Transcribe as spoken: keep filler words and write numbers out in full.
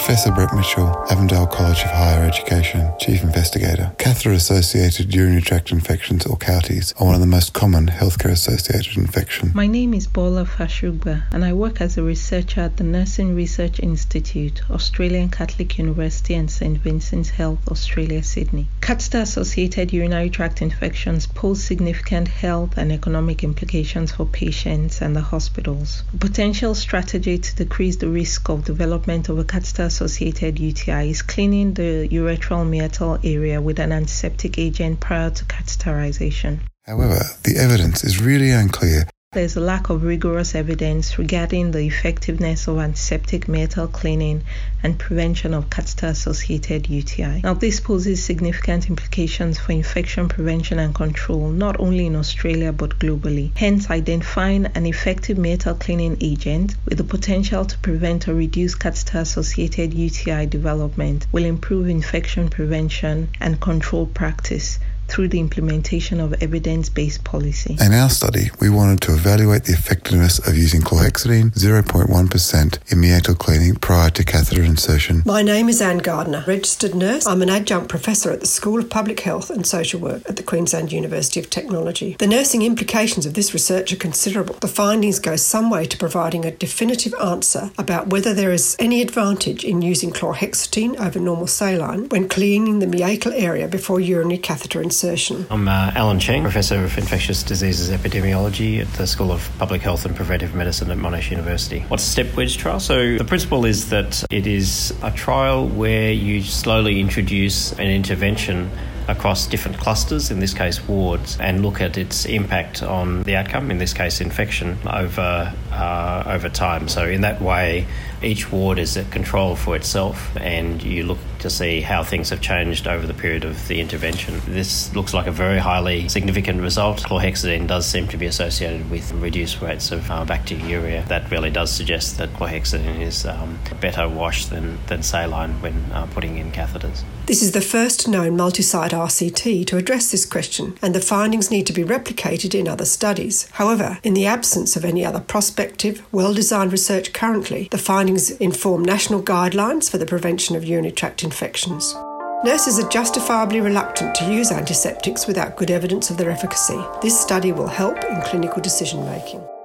Professor Brett Mitchell, Avondale College of Higher Education, Chief Investigator. Catheter-associated urinary tract infections, or C A T Is, are one of the most common healthcare-associated infections. My name is Bola Fashugba, and I work as a researcher at the Nursing Research Institute, Australian Catholic University and Saint Vincent's Health, Australia, Sydney. Catheter-associated urinary tract infections pose significant health and economic implications for patients and the hospitals. A potential strategy to decrease the risk of development of a catheter-associated U T I is cleaning the urethral meatal area with an antiseptic agent prior to catheterization. However, the evidence is really unclear. There is a lack of rigorous evidence regarding the effectiveness of antiseptic meatal cleaning and prevention of catheter-associated U T I. Now, this poses significant implications for infection prevention and control, not only in Australia but globally. Hence, identifying an effective meatal cleaning agent with the potential to prevent or reduce catheter-associated U T I development will improve infection prevention and control practice through the implementation of evidence-based policy. In our study, we wanted to evaluate the effectiveness of using chlorhexidine zero point one percent in meatal cleaning prior to catheter insertion. My name is Anne Gardner, registered nurse. I'm an adjunct professor at the School of Public Health and Social Work at the Queensland University of Technology. The nursing implications of this research are considerable. The findings go some way to providing a definitive answer about whether there is any advantage in using chlorhexidine over normal saline when cleaning the meatal area before urinary catheter insertion. I'm uh, Alan Cheng, Professor of Infectious Diseases Epidemiology at the School of Public Health and Preventive Medicine at Monash University. What's a stepwise trial? So the principle is that it is a trial where you slowly introduce an intervention across different clusters, in this case wards, and look at its impact on the outcome, in this case infection, over uh, over time. So in that way, each ward is a control for itself, and you look to see how things have changed over the period of the intervention. This looks like a very highly significant result. Chlorhexidine does seem to be associated with reduced rates of uh, bacteriuria. That really does suggest that chlorhexidine is um, a better wash than, than saline when uh, putting in catheters. This is the first known multi-site R C T to address this question, and the findings need to be replicated in other studies. However, in the absence of any other prospective, well-designed research currently, the findings inform national guidelines for the prevention of urinary tract infections. Nurses are justifiably reluctant to use antiseptics without good evidence of their efficacy. This study will help in clinical decision-making.